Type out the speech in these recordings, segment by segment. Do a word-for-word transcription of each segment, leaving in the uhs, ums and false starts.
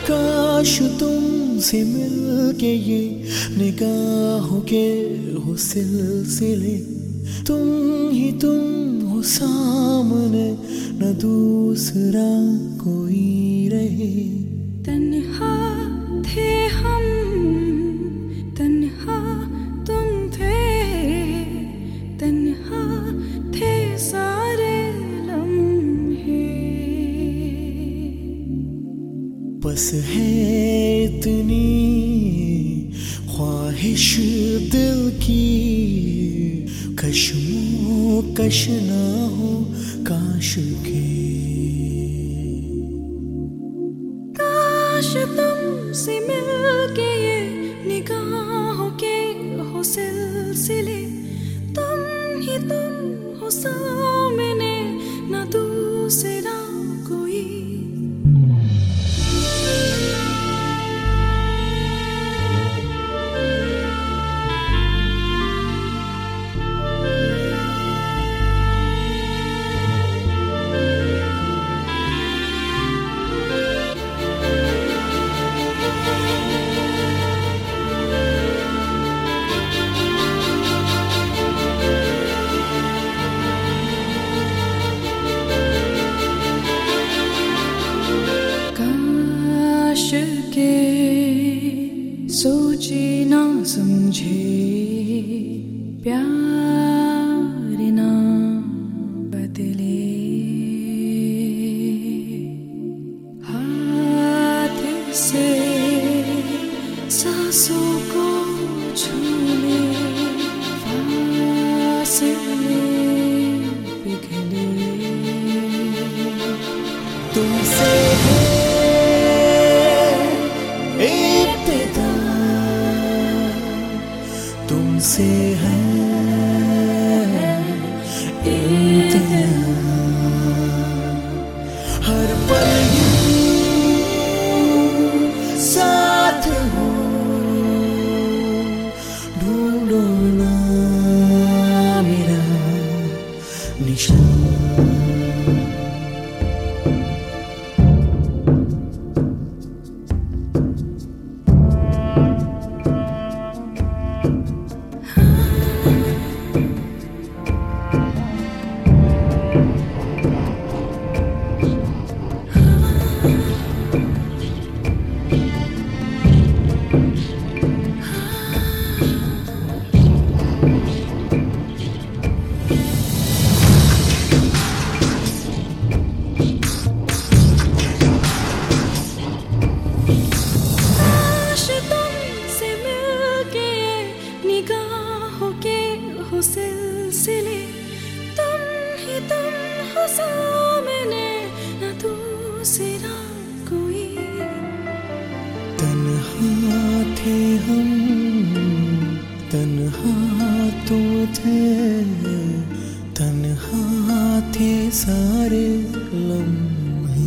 काश तुमसे मिलके ये निगाहों के हो सिलसिले, तुम ही तुम हो सामने न दूसरा कोई रहे। तन्हा थे हम, तन्हा तुम थे, तन्हा थे सारे लम्हे। बस है इतनी ख्वाहिश दिल की, कश्मों कश ना हो काश के। काश तुमसे मिलके ये निगाहों के हो सिलसिले, तुम ही तुम हो सामने न दूसरा कोई। के सोचे ना समझे प्यार ना बदले, हाथ से सांसों को छूले, फासले पिघले। तुमसे तुमसे है इतना, हर पल साथ हो, ढूंढो ना मेरा निशान। सिलसिले तुम ही तुम हो सामने न दूसरा कोई। तन्हा थे हम, तन्हा तुम थे, तन्हा थे सारे लम्हे।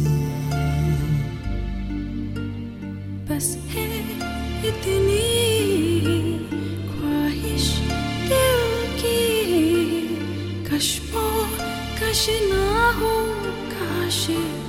बस है इतनी ख्वाहिश दिल की, कश्मों कश ना हो काश।